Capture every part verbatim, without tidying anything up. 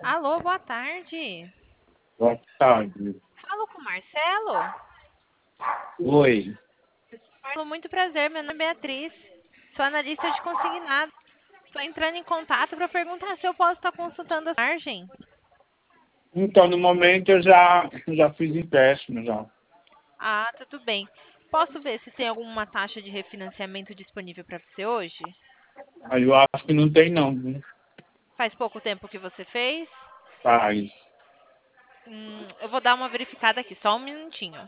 Alô, boa tarde. Boa tarde. Falo com o Marcelo? Oi. Marcelo, muito prazer, meu nome é Beatriz. Sou analista de consignado. Estou entrando em contato para perguntar se eu posso estar consultando a margem. Então, no momento eu já, já fiz empréstimo já. Ah, tudo bem. Posso ver se tem alguma taxa de refinanciamento disponível para você hoje? Aí eu acho que não tem não, viu? Faz pouco tempo que você fez? Faz. Hum, eu vou dar uma verificada aqui, só um minutinho.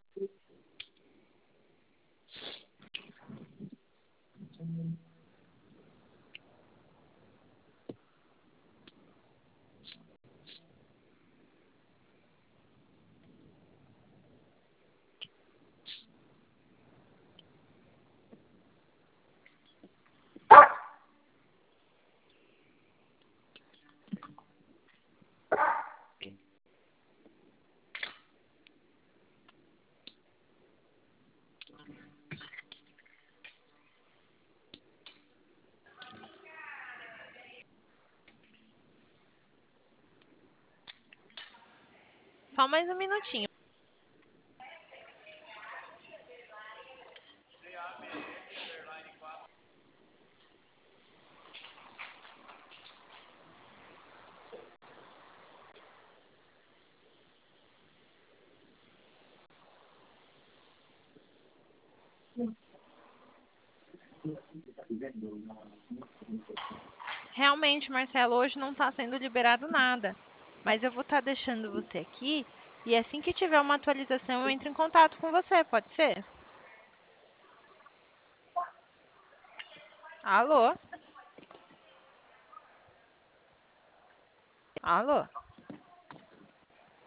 Só mais um minutinho. Realmente, Marcelo, hoje não está sendo liberado nada. Mas eu vou estar deixando você aqui e assim que tiver uma atualização eu entro em contato com você, pode ser? Alô? Alô?